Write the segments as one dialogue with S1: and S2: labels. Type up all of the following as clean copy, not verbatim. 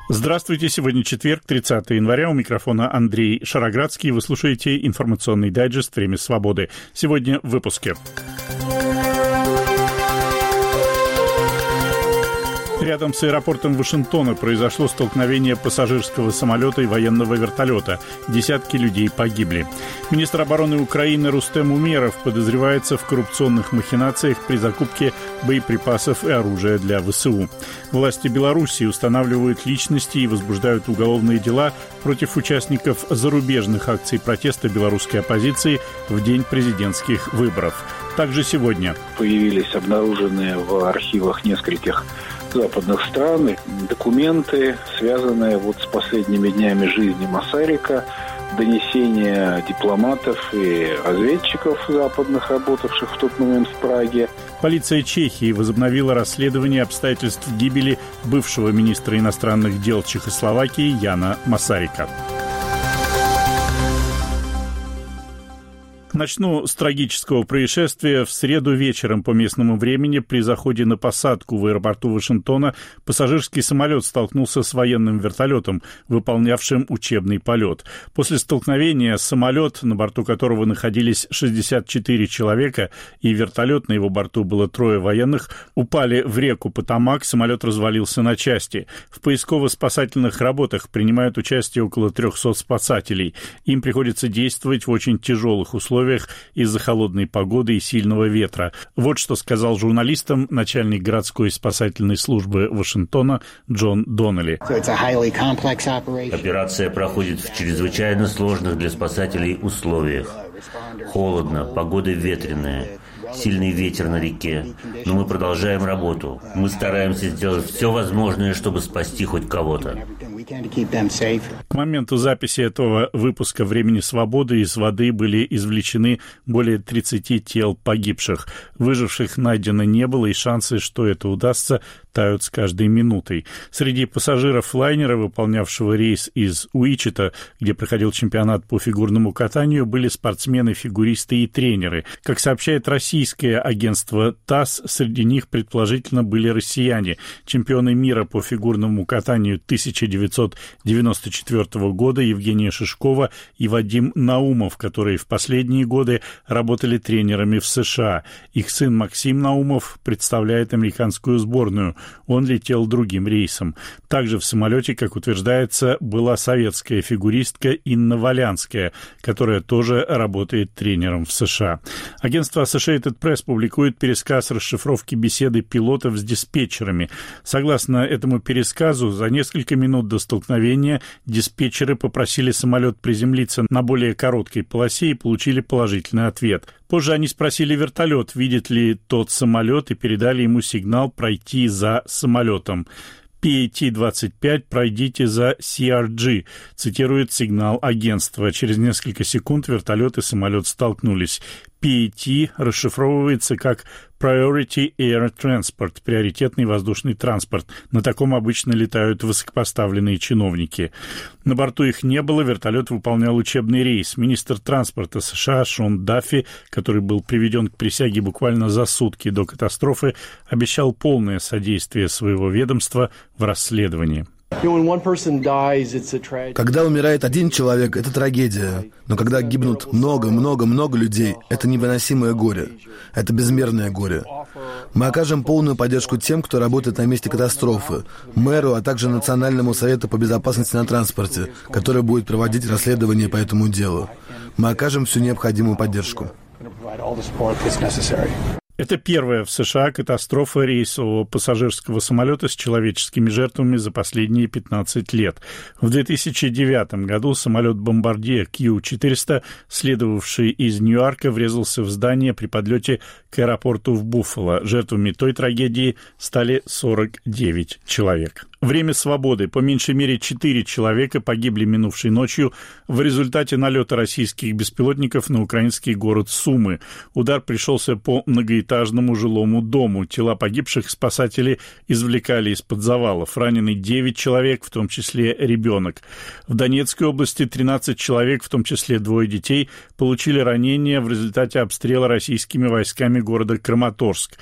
S1: Здравствуйте, сегодня четверг, 30 января, у микрофона Андрей Шароградский. Вы слушаете информационный дайджест «Время свободы». Сегодня в выпуске. Рядом с аэропортом Вашингтона произошло столкновение пассажирского самолета и военного вертолета. Десятки людей погибли. Министр обороны Украины Рустем Умеров подозревается в коррупционных махинациях при закупке боеприпасов и оружия для ВСУ. Власти Белоруссии устанавливают личности и возбуждают уголовные дела против участников зарубежных акций протеста белорусской оппозиции в день президентских выборов. Также сегодня
S2: появились обнаруженные в архивах нескольких западных стран документы, связанные с последними днями жизни Масарика, донесения дипломатов и разведчиков западных, работавших в тот момент в Праге.
S1: Полиция Чехии возобновила расследование обстоятельств гибели бывшего министра иностранных дел Чехословакии Яна Масарика. Начну с трагического происшествия. В среду вечером по местному времени при заходе на посадку в аэропорту Вашингтона пассажирский самолет столкнулся с военным вертолетом, выполнявшим учебный полет. После столкновения самолет, на борту которого находились 64 человека, и вертолет, на его борту было 3 военных, упали в реку Потамак, самолет развалился на части. В поисково-спасательных работах принимают участие около 300 спасателей. Им приходится действовать в очень тяжелых условиях из-за холодной погоды и сильного ветра. Вот что сказал журналистам начальник городской спасательной службы Вашингтона Джон Доннелли.
S3: Операция проходит в чрезвычайно сложных для спасателей условиях. Холодно, погода ветреная, сильный ветер на реке. Но мы продолжаем работу. Мы стараемся сделать все возможное, чтобы спасти хоть кого-то.
S1: К моменту записи этого выпуска «Времени свободы» из воды были извлечены более 30 тел погибших. Выживших найдено не было, и шансы, что это удастся, тают с каждой минутой. Среди пассажиров лайнера, выполнявшего рейс из Уичета, где проходил чемпионат по фигурному катанию, были спортсмены, фигуристы и тренеры. Как сообщает российское агентство ТАСС, среди них предположительно были россияне. Чемпионы мира по фигурному катанию 1994 года Евгения Шишкова и Вадим Наумов, которые в последние годы работали тренерами в США. Их сын Максим Наумов представляет американскую сборную. Он летел другим рейсом. Также в самолете, как утверждается, была советская фигуристка Инна Валянская, которая тоже работает тренером в США. Агентство Associated Press публикует пересказ расшифровки беседы пилотов с диспетчерами. Согласно этому пересказу, за несколько минут до столкновения диспетчеры попросили самолет приземлиться на более короткой полосе и получили положительный ответ. Позже они спросили вертолет, видит ли тот самолет, и передали ему сигнал пройти за самолетом. PAT-25, пройдите за CRG, цитирует сигнал агентства. Через несколько секунд вертолет и самолет столкнулись. PAT расшифровывается как Priority Air Transport, приоритетный воздушный транспорт. На таком обычно летают высокопоставленные чиновники. На борту их не было, вертолет выполнял учебный рейс. Министр транспорта США Шон Даффи, который был приведен к присяге буквально за сутки до катастрофы, обещал полное содействие своего ведомства в расследовании.
S4: Когда умирает один человек, это трагедия. Но когда гибнут много людей, это невыносимое горе. Это безмерное горе. Мы окажем полную поддержку тем, кто работает на месте катастрофы, мэру, а также Национальному совету по безопасности на транспорте, который будет проводить расследование по этому делу. Мы окажем всю необходимую поддержку.
S1: Это первая в США катастрофа рейсового пассажирского самолета с человеческими жертвами за последние 15 лет. В 2009 году самолет-бомбардье Q-400, следовавший из Ньюарка, врезался в здание при подлете к аэропорту в Буффало. Жертвами той трагедии стали 49 человек. Время свободы. По меньшей мере 4 человека погибли минувшей ночью в результате налета российских беспилотников на украинский город Сумы. Удар пришелся по многоэтажному жилому дому. Тела погибших спасатели извлекали из-под завалов. Ранены 9 человек, в том числе ребенок. В Донецкой области 13 человек, в том числе 2 детей, получили ранения в результате обстрела российскими войсками города Краматорск.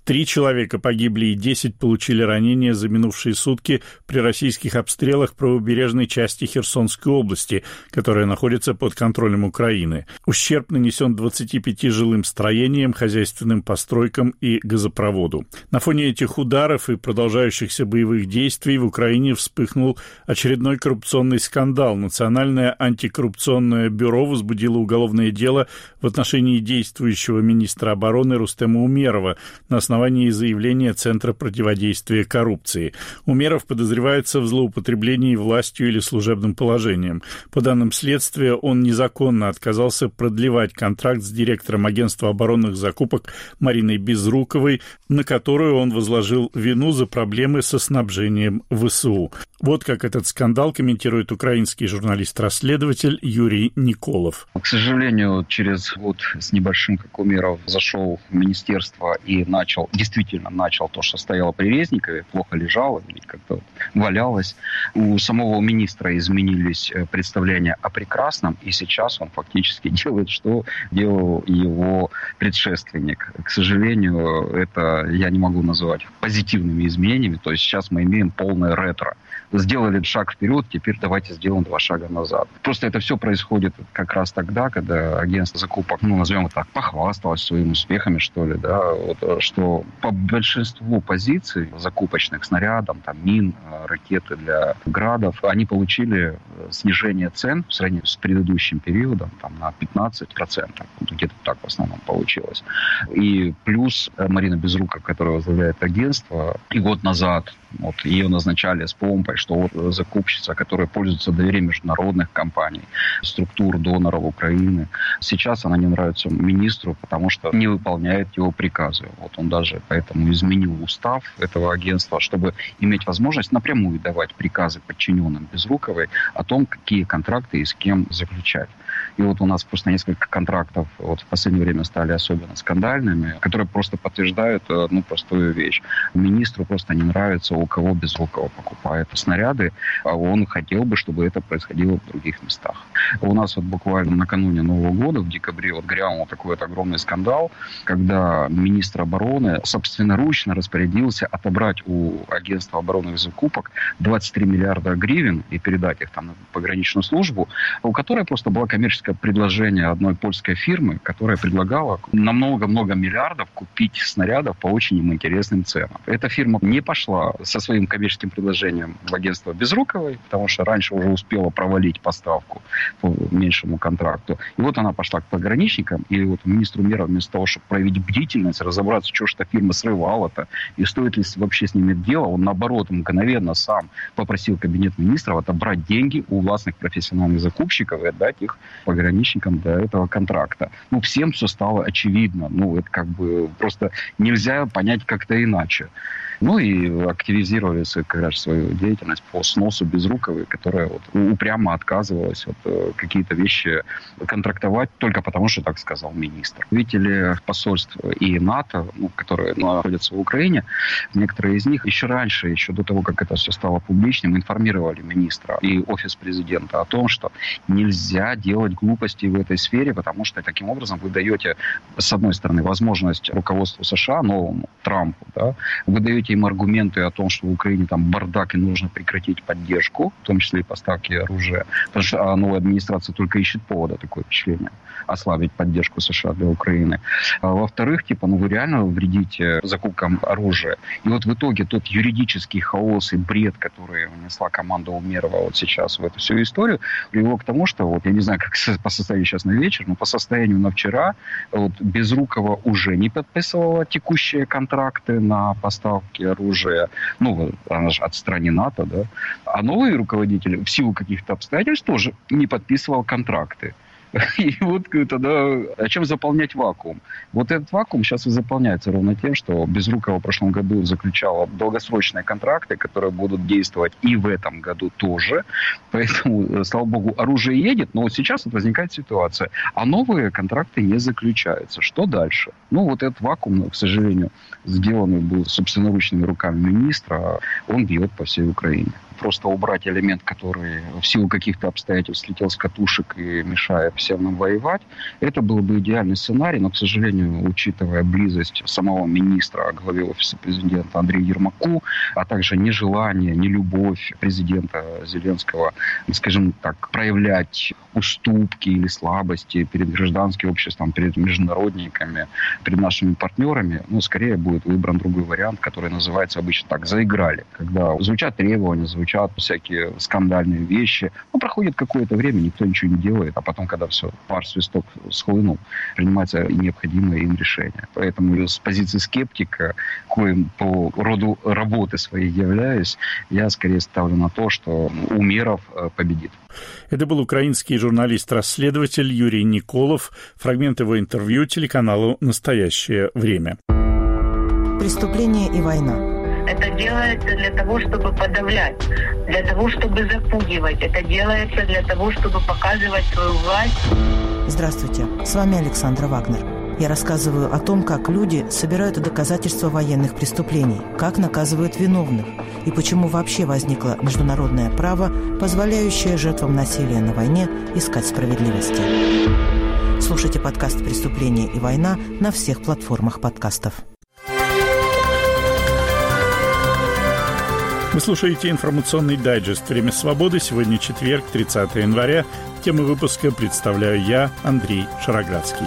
S1: 3 человека погибли и 10 получили ранения за минувшие сутки при российских обстрелах правобережной части Херсонской области, которая находится под контролем Украины. Ущерб нанесен 25 жилым строениям, хозяйственным постройкам и газопроводу. На фоне этих ударов и продолжающихся боевых действий в Украине вспыхнул очередной коррупционный скандал. Национальное антикоррупционное бюро возбудило уголовное дело в отношении действующего министра обороны Рустема Умерова на основании заявления Центра противодействия коррупции. Умеров подозревается в злоупотреблении властью или служебным положением. По данным следствия, он незаконно отказался продлевать контракт с директором агентства оборонных закупок Мариной Безруковой, на которую он возложил вину за проблемы со снабжением ВСУ. Вот как этот скандал комментирует украинский журналист-расследователь Юрий Николов.
S5: К сожалению, через год с небольшим, как Умеров зашел в министерство и действительно начал то, что стояло при Резникове, плохо лежало или как-то валялось. У самого министра изменились представления о прекрасном, и сейчас он фактически делает, что делал его предшественник. К сожалению, это я не могу назвать позитивными изменениями, то есть сейчас мы имеем полное ретро. Сделали шаг вперед, теперь давайте сделаем 2 шага назад. Просто это все происходит как раз тогда, когда агентство закупок, назовем это так, похвасталось своими успехами, что ли, да, вот, что по большинству позиций закупочных снарядам, там, мин, ракеты для градов, они получили снижение цен в сравнении с предыдущим периодом там, на 15%. Где-то так в основном получилось. И плюс Марина Безрукова, которая возглавляет агентство, и год назад вот, ее назначали с помпой, что вот закупщица, которая пользуется доверием международных компаний, структур доноров Украины. Сейчас она не нравится министру, потому что не выполняет его приказы. Вот он даже поэтому изменил устав этого агентства, чтобы иметь возможность напрямую давать приказы подчиненным Безруковой о том, какие контракты и с кем заключать. И вот у нас просто несколько контрактов вот в последнее время стали особенно скандальными, которые просто подтверждают простую вещь. Министру просто не нравится, у кого Безрукова покупает снаряды, а он хотел бы, чтобы это происходило в других местах. У нас вот буквально накануне Нового года, в декабре, вот грянул такой вот огромный скандал, когда министр обороны собственноручно распорядился отобрать у агентства оборонных закупок 23 миллиарда гривен и передать их там на пограничную службу, у которой просто было коммерческое предложение одной польской фирмы, которая предлагала на много-много миллиардов купить снарядов по очень им интересным ценам. Эта фирма не пошла со своим коммерческим предложением в агентство Безруковой, потому что раньше уже успела провалить поставку по меньшему контракту. И вот она пошла к пограничникам, и вот министр Умеров вместо того, чтобы проявить бдительность, разобраться, что ж эта фирма срывала-то, и стоит ли вообще с ними дело, он наоборот мгновенно сам попросил кабинет министров отобрать деньги у властных профессиональных закупщиков и отдать их пограничникам до этого контракта. Всем все стало очевидно. Это как бы просто нельзя понять как-то иначе. И активизировали свою деятельность по сносу Безруковой, которая упрямо отказывалась какие-то вещи контрактовать только потому, что так сказал министр. Представители посольств и НАТО, которые находятся в Украине, некоторые из них еще раньше, еще до того, как это все стало публичным, информировали министра и офис президента о том, что нельзя делать глупости в этой сфере, потому что таким образом вы даете, с одной стороны, возможность руководству США, новому Трампу, да, вы даете им аргументы о том, что в Украине там бардак и нужно прекратить поддержку, в том числе и поставки оружия, потому что новая администрация только ищет повода, такое впечатление, ослабить поддержку США для Украины. Во-вторых, вы реально вредите закупкам оружия. И вот в итоге тот юридический хаос и бред, который внесла команда Умерова сейчас в эту всю историю, привело к тому, что я не знаю, как по состоянию сейчас на вечер, но по состоянию на вчера Безрукова уже не подписывала текущие контракты на поставки оружия. Она же от страны НАТО, да. А новый руководитель в силу каких-то обстоятельств тоже не подписывал контракты. И тогда зачем заполнять вакуум? Этот вакуум сейчас и заполняется ровно тем, что Безрукова в прошлом году заключала долгосрочные контракты, которые будут действовать и в этом году тоже. Поэтому, слава богу, оружие едет, но сейчас возникает ситуация. А новые контракты не заключаются. Что дальше? Этот вакуум, к сожалению, сделанный был собственноручными руками министра, он бьет по всей Украине. просто убрать элемент, который в силу каких-то обстоятельств слетел с катушек и мешает всем нам воевать. Это был бы идеальный сценарий, но, к сожалению, учитывая близость самого министра к главе офиса президента Андрею Ермаку, а также нежелание, нелюбовь президента Зеленского, скажем так, проявлять уступки или слабости перед гражданским обществом, перед международниками, перед нашими партнерами, скорее будет выбран другой вариант, который называется обычно так «заиграли», когда звучат требования, звучат всякие скандальные вещи, проходит какое-то время, никто ничего не делает, а потом, когда все, пар свисток схлынул, принимается необходимое им решение. Поэтому с позиции скептика, коим по роду работы своей являюсь, я скорее ставлю на то, что Умеров победит.
S1: Это был украинский журналист-расследователь Юрий Николов. Фрагмент его интервью телеканалу «Настоящее время».
S6: Преступление и война.
S7: Это делается для того, чтобы подавлять, для того, чтобы запугивать. Это делается для того, чтобы показывать свою власть.
S6: Здравствуйте, с вами Александра Вагнер. Я рассказываю о том, как люди собирают доказательства военных преступлений, как наказывают виновных и почему вообще возникло международное право, позволяющее жертвам насилия на войне искать справедливости. Слушайте подкаст «Преступление и война» на всех платформах подкастов.
S1: Вы слушаете информационный дайджест «Время свободы». Сегодня четверг, 30 января. Темы выпуска представляю я, Андрей Шароградский.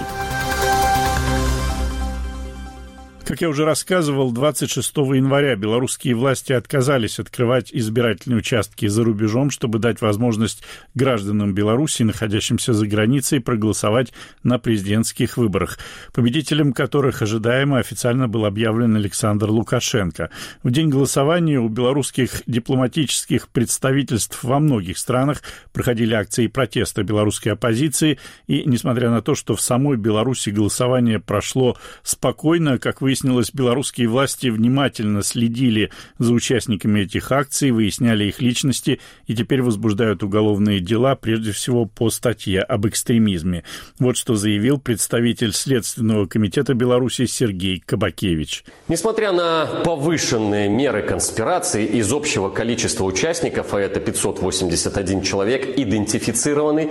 S1: Как я уже рассказывал, 26 января белорусские власти отказались открывать избирательные участки за рубежом, чтобы дать возможность гражданам Беларуси, находящимся за границей, проголосовать на президентских выборах, победителем которых ожидаемо официально был объявлен Александр Лукашенко. В день голосования у белорусских дипломатических представительств во многих странах проходили акции протеста белорусской оппозиции, и, несмотря на то, что в самой Беларуси голосование прошло спокойно, как выяснилось, белорусские власти внимательно следили за участниками этих акций, выясняли их личности и теперь возбуждают уголовные дела, прежде всего по статье об экстремизме. Вот что заявил представитель Следственного комитета Беларуси Сергей Кабакевич.
S8: Несмотря на повышенные меры конспирации, из общего количества участников, а это 581 человек, идентифицированы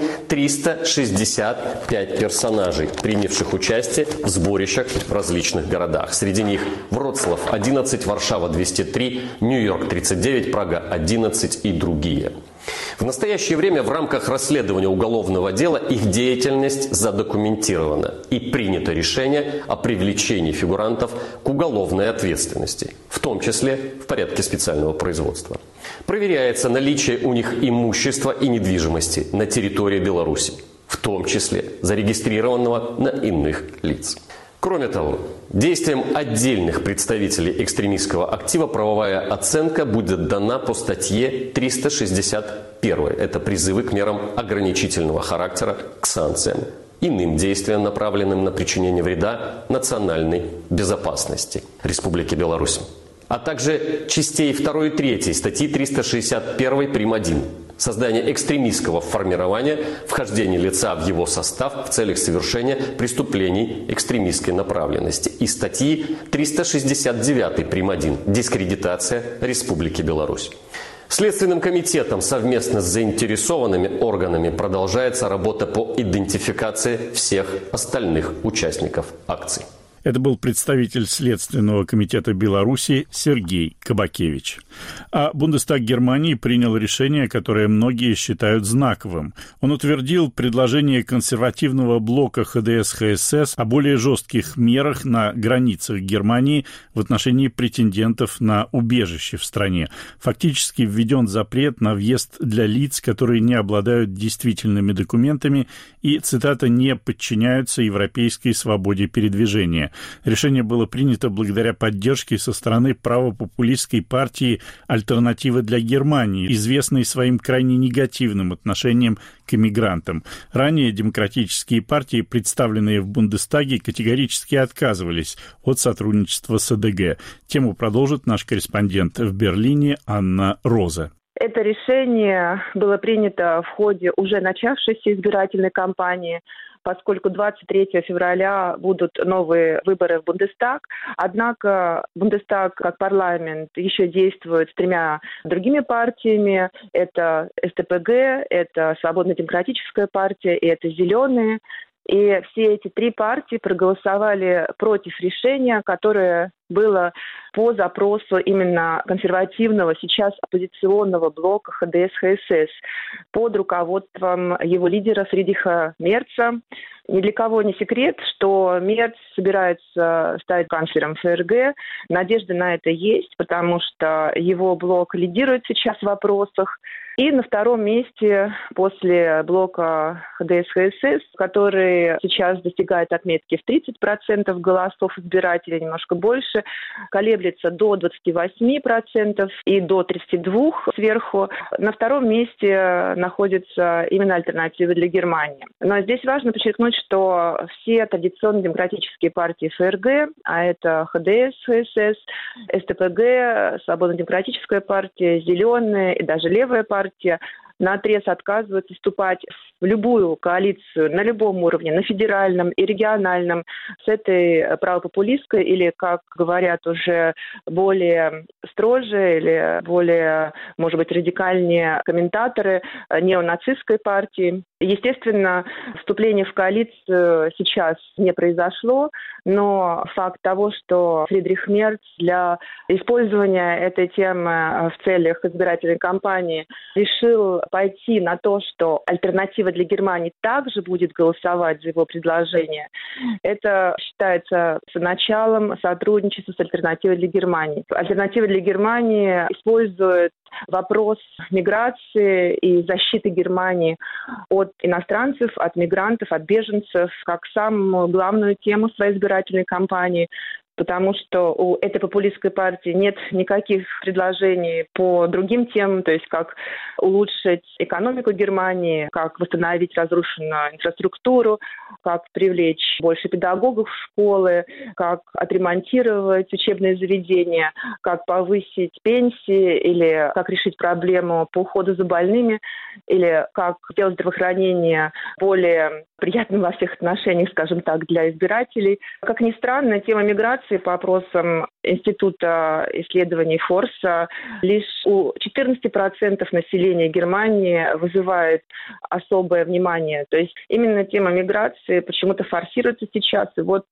S8: 365 персонажей, принявших участие в сборищах в различных городах. Среди них Вроцлав 11, Варшава 203, Нью-Йорк 39, Прага 11 и другие. В настоящее время в рамках расследования уголовного дела их деятельность задокументирована и принято решение о привлечении фигурантов к уголовной ответственности, в том числе в порядке специального производства. Проверяется наличие у них имущества и недвижимости на территории Беларуси, в том числе зарегистрированного на иных лиц. Кроме того, действиям отдельных представителей экстремистского актива правовая оценка будет дана по статье 361. Это призывы к мерам ограничительного характера, к санкциям, иным действиям, направленным на причинение вреда национальной безопасности Республики Беларусь, а также частей 2 и 3 статьи 361 прим. 1. Создание экстремистского формирования, вхождение лица в его состав в целях совершения преступлений экстремистской направленности. И статьи 369 прим. 1. Дискредитация Республики Беларусь. Следственным комитетом совместно с заинтересованными органами продолжается работа по идентификации всех остальных участников акций.
S1: Это был представитель Следственного комитета Беларуси Сергей Кабакевич. А Бундестаг Германии принял решение, которое многие считают знаковым. Он утвердил предложение консервативного блока ХДС-ХСС о более жестких мерах на границах Германии в отношении претендентов на убежище в стране. Фактически введен запрет на въезд для лиц, которые не обладают действительными документами и, цитата, «не подчиняются европейской свободе передвижения». Решение было принято благодаря поддержке со стороны правопопулистской партии «Альтернатива для Германии», известной своим крайне негативным отношением к иммигрантам. Ранее демократические партии, представленные в Бундестаге, категорически отказывались от сотрудничества с АДГ. Тему продолжит наш корреспондент в Берлине Анна Роза.
S9: Это решение было принято в ходе уже начавшейся избирательной кампании, поскольку 23 февраля будут новые выборы в Бундестаг. Однако Бундестаг как парламент еще действует с 3 другими партиями. Это СТПГ, это Свободно-демократическая партия и это «Зеленые». И все эти 3 партии проголосовали против решения, которое было по запросу именно консервативного, сейчас оппозиционного блока ХДС-ХСС под руководством его лидера Фридриха Мерца. Ни для кого не секрет, что Мерц собирается стать канцлером ФРГ. Надежда на это есть, потому что его блок лидирует сейчас в вопросах. И на втором месте после блока ХДС-ХСС, который сейчас достигает отметки в 30% голосов избирателей, немножко больше, колеблется до 28% и до 32% сверху. На втором месте находится именно «Альтернатива для Германии». Но здесь важно подчеркнуть, что все традиционные демократические партии ФРГ, а это ХДС, ХСС, СТПГ, Свободно-демократическая партия, «Зеленые» и даже левая партия, наотрез отказываются вступать в любую коалицию на любом уровне, на федеральном и региональном, с этой правопопулистской или, как говорят уже более строже или более, может быть, радикальнее комментаторы, неонацистской партии. Естественно, вступление в коалицию сейчас не произошло, но факт того, что Фридрих Мерц для использования этой темы в целях избирательной кампании решил пойти на то, что «Альтернатива для Германии» также будет голосовать за его предложение, это считается началом сотрудничества с «Альтернативой для Германии». «Альтернатива для Германии» использует вопрос миграции и защиты Германии от иностранцев, от мигрантов, от беженцев как самую главную тему своей избирательной кампании, потому что у этой популистской партии нет никаких предложений по другим темам, то есть как улучшить экономику Германии, как восстановить разрушенную инфраструктуру, как привлечь больше педагогов в школы, как отремонтировать учебные заведения, как повысить пенсии или как решить проблему по уходу за больными, или как сделать здравоохранение более приятным во всех отношениях, скажем так, для избирателей. Как ни странно, тема миграции по опросам Института исследований Форса лишь у 14% населения Германии вызывает особое внимание. То есть именно тема миграции почему-то форсируется сейчас. И вот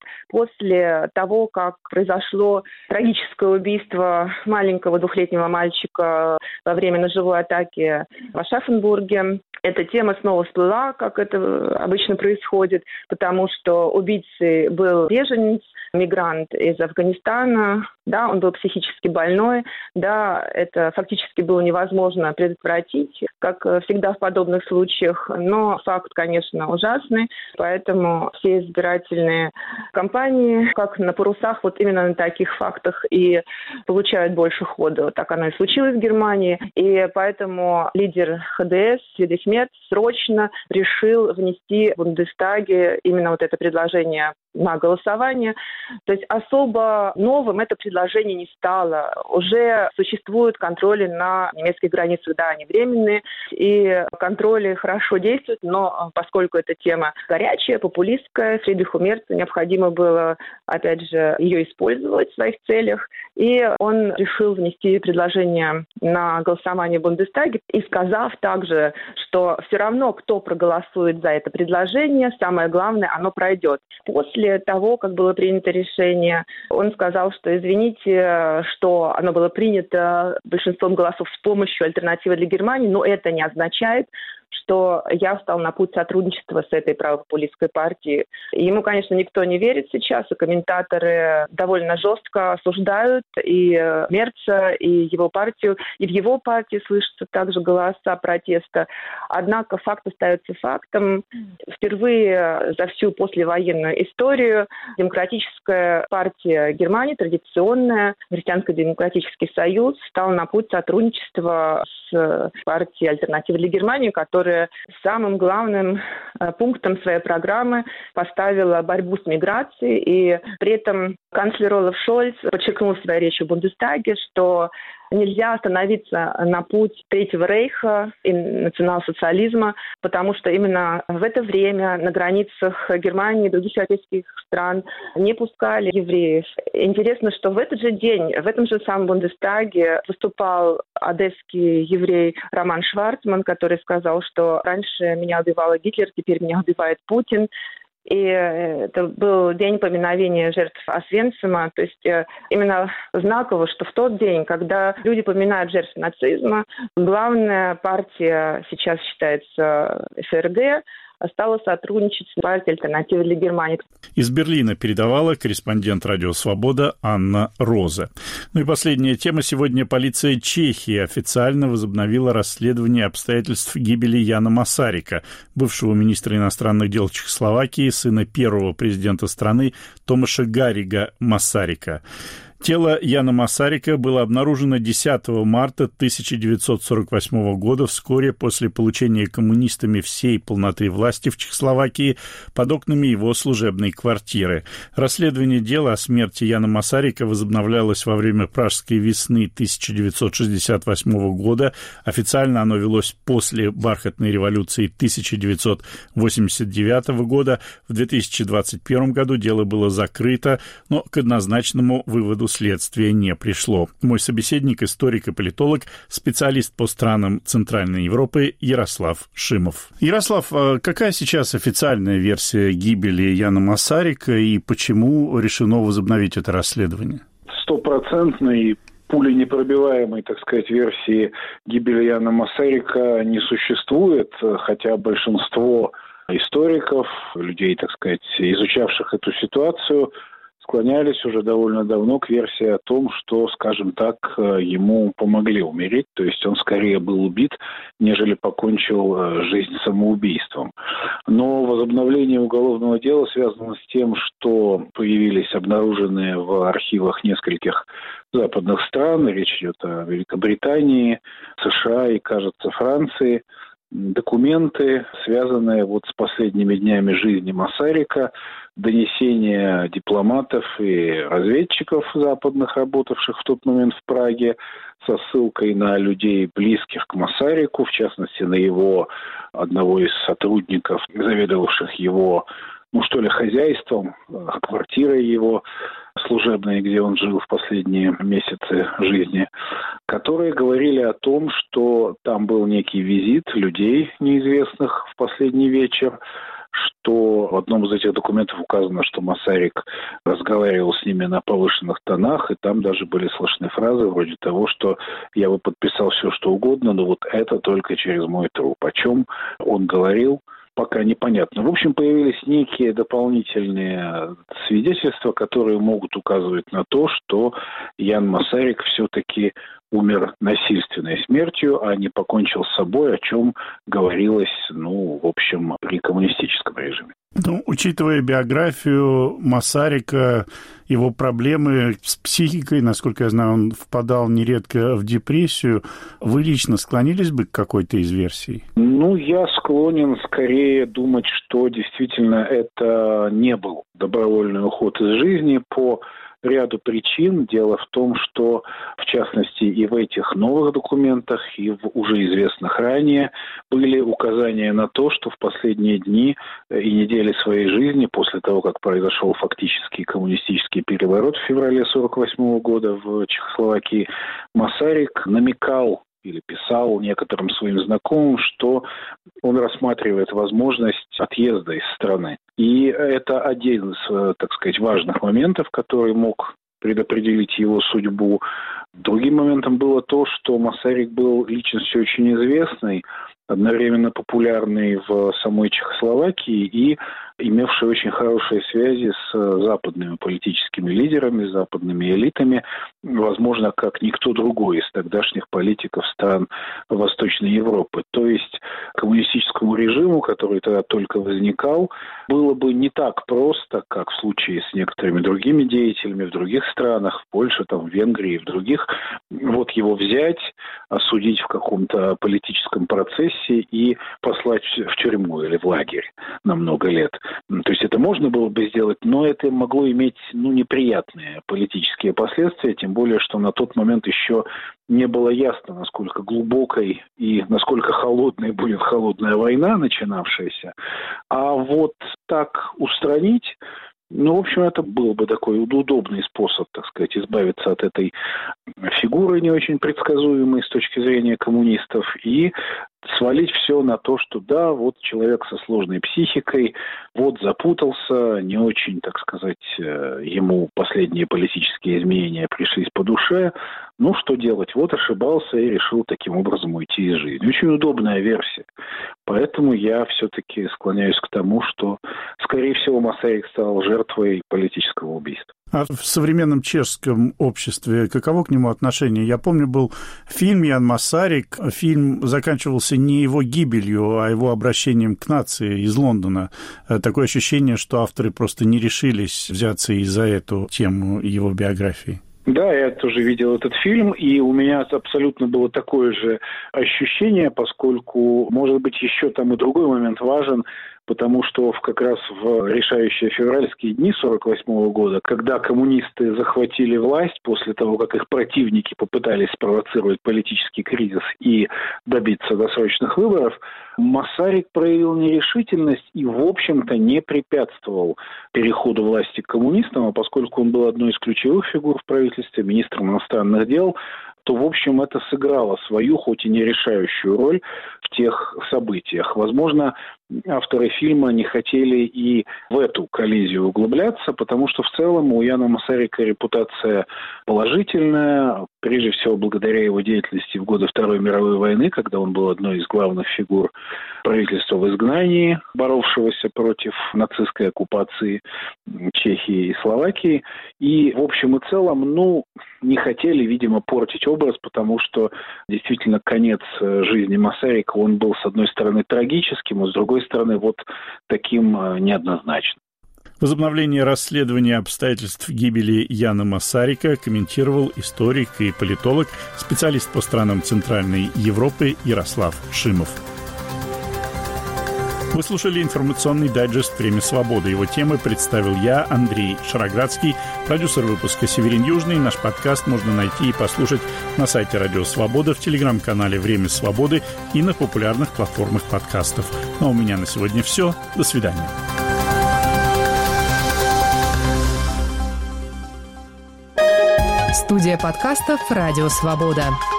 S9: после того, как произошло трагическое убийство маленького 2-летнего мальчика во время ножевой атаки в Ашафенбурге, эта тема снова всплыла, как это обычно происходит, потому что убийцей был беженец, мигрант из Афганистана, да, он был психически больной, да, это фактически было невозможно предотвратить, как всегда в подобных случаях, но факт, конечно, ужасный, поэтому все избирательные кампании, как на парусах, вот именно на таких фактах и получают больше хода. Так оно и случилось в Германии, и поэтому лидер ХДС Фридрих Мерц срочно решил внести в Бундестаге именно вот это предложение на голосование. То есть особо новым это предложение не стало. Уже существуют контроли на немецких границах, да, они временные, и контроли хорошо действуют, но поскольку эта тема горячая, популистская, Фридриху Мерцу необходимо было, опять же, ее использовать в своих целях, и он решил внести предложение на голосование в Бундестаге, и сказав также, что все равно, кто проголосует за это предложение, самое главное, оно пройдет. После того, как было принято решение, он сказал, что извините, что оно было принято большинством голосов с помощью «Альтернативы для Германии», но это не означает, что я встал на путь сотрудничества с этой правопопулистской партией. Ему, конечно, никто не верит сейчас, и комментаторы довольно жестко осуждают и Мерца, и его партию. И в его партии слышатся также голоса протеста. Однако факт остается фактом. Впервые за всю послевоенную историю Демократическая партия Германии, традиционная, Христианско-демократический союз, встал на путь сотрудничества с партией «Альтернатива для Германии», которая самым главным пунктом своей программы поставила борьбу с миграцией. И при этом канцлер Олаф Шольц подчеркнул в своей речи в Бундестаге, что Нельзя остановиться на путь Третьего рейха и национал-социализма, потому что именно в это время на границах Германии и других европейских стран не пускали евреев. Интересно, что в этот же день, в этом же самом Бундестаге выступал одесский еврей Роман Шварцман, который сказал, что раньше меня убивал Гитлер, теперь меня убивает Путин. И это был день поминовения жертв Освенцима. То есть именно знаково, что в тот день, когда люди поминают жертв нацизма, главная партия сейчас считается ФРГ, стала сотрудничать с партией «Альтернатива для Германии».
S1: Из Берлина передавала корреспондент «Радио Свобода» Анна Роза. Ну и последняя тема. Сегодня полиция Чехии официально возобновила расследование обстоятельств гибели Яна Масарика, бывшего министра иностранных дел Чехословакии, сына первого президента страны Томаша Гаррига Масарика. Тело Яна Масарика было обнаружено 10 марта 1948 года, вскоре после получения коммунистами всей полноты власти в Чехословакии под окнами его служебной квартиры. Расследование дела о смерти Яна Масарика возобновлялось во время Пражской весны 1968 года. Официально оно велось после бархатной революции 1989 года. В 2021 году дело было закрыто, но к однозначному выводу следствие не пришло. Мой собеседник, историк и политолог, специалист по странам Центральной Европы Ярослав Шимов. Ярослав, какая сейчас официальная версия гибели Яна Масарика и почему решено возобновить это расследование?
S2: Стопроцентной пуленепробиваемой, так сказать, версии гибели Яна Масарика не существует, хотя большинство историков, людей, так сказать, изучавших эту ситуацию, склонялись уже довольно давно к версии о том, что, скажем так, ему помогли умереть, то есть он скорее был убит, нежели покончил жизнь самоубийством. Но возобновление уголовного дела связано с тем, что появились обнаруженные в архивах нескольких западных стран, речь идет о Великобритании, США и, кажется, Франции, документы, связанные вот с последними днями жизни Масарика, донесения дипломатов и разведчиков западных, работавших в тот момент в Праге, со ссылкой на людей, близких к Масарику, в частности, на его одного из сотрудников, заведовавших его, хозяйством, квартирой его служебной, где он жил в последние месяцы жизни, которые говорили о том, что там был некий визит людей неизвестных в последний вечер, что в одном из этих документов указано, что Масарик разговаривал с ними на повышенных тонах, и там даже были слышны фразы вроде того, что я бы подписал все, что угодно, но вот это только через мой труп. О чем он говорил, пока непонятно. В общем, появились некие дополнительные свидетельства, которые могут указывать на то, что Ян Масарик все-таки умер насильственной смертью, а не покончил с собой, о чем говорилось, при коммунистическом режиме.
S1: Учитывая биографию Масарика, его проблемы с психикой, насколько я знаю, он впадал нередко в депрессию, вы лично склонились бы к какой-то из версий?
S2: Я склонен скорее думать, что действительно это не был добровольный уход из жизни по ряду причин. Дело в том, что, в частности, и в этих новых документах, и в уже известных ранее были указания на то, что в последние дни и недели своей жизни, после того, как произошел фактический коммунистический переворот в феврале 1948 года в Чехословакии, Масарик намекал или писал некоторым своим знакомым, что он рассматривает возможность отъезда из страны. И это один из, так сказать, важных моментов, который мог предопределить его судьбу. Другим моментом было то, что Масарик был личностью очень известной, одновременно популярный в самой Чехословакии и имевший очень хорошие связи с западными политическими лидерами, западными элитами, возможно, как никто другой из тогдашних политиков стран Восточной Европы. То есть коммунистическому режиму, который тогда только возникал, было бы не так просто, как в случае с некоторыми другими деятелями в других странах, в Польше, в Венгрии и в других, его взять, осудить в каком-то политическом процессе и послать в тюрьму или в лагерь на много лет. То есть это можно было бы сделать, но это могло иметь неприятные политические последствия, тем более, что на тот момент еще не было ясно, насколько глубокой и насколько холодной будет холодная война, начинавшаяся. А вот так устранить, в общем, это был бы такой удобный способ, так сказать, избавиться от этой фигуры не очень предсказуемой с точки зрения коммунистов и свалить все на то, что да, вот человек со сложной психикой, вот запутался, не очень, так сказать, ему последние политические изменения пришлись по душе. Что делать? Вот ошибался и решил таким образом уйти из жизни. Очень удобная версия. Поэтому я все-таки склоняюсь к тому, что, скорее всего, Масарик стал жертвой политического убийства.
S1: А в современном чешском обществе каково к нему отношение? Я помню, был фильм «Ян Масарик». Фильм заканчивался не его гибелью, а его обращением к нации из Лондона. Такое ощущение, что авторы просто не решились взяться и за эту тему его биографии.
S2: Да, я тоже видел этот фильм, и у меня абсолютно было такое же ощущение, поскольку, может быть, еще там и другой момент важен, потому что как раз в решающие февральские дни 1948 года, когда коммунисты захватили власть после того, как их противники попытались спровоцировать политический кризис и добиться досрочных выборов, Масарик проявил нерешительность и, в общем-то, не препятствовал переходу власти к коммунистам, а поскольку он был одной из ключевых фигур в правительстве, министром иностранных дел, то, в общем, это сыграло свою, хоть и не решающую роль в тех событиях. Возможно, авторы фильма не хотели и в эту коллизию углубляться, потому что в целом у Яна Масарика репутация положительная, прежде всего благодаря его деятельности в годы Второй мировой войны, когда он был одной из главных фигур правительства в изгнании, боровшегося против нацистской оккупации Чехии и Словакии. И, в общем и целом, не хотели, видимо, портить образ, потому что действительно конец жизни Масарика, он был, с одной стороны, трагическим, а с другой стороны, вот таким неоднозначным.
S1: Возобновление расследования обстоятельств гибели Яна Масарика комментировал историк и политолог, специалист по странам Центральной Европы Ярослав Шимов. Вы слушали информационный дайджест «Время свободы». Его темы представил я, Андрей Шароградский, продюсер выпуска Северин Южный. Наш подкаст можно найти и послушать на сайте Радио Свобода, в телеграм-канале «Время свободы» и на популярных платформах подкастов. А у меня на сегодня все. До свидания.
S10: Студия подкастов «Радио Свобода».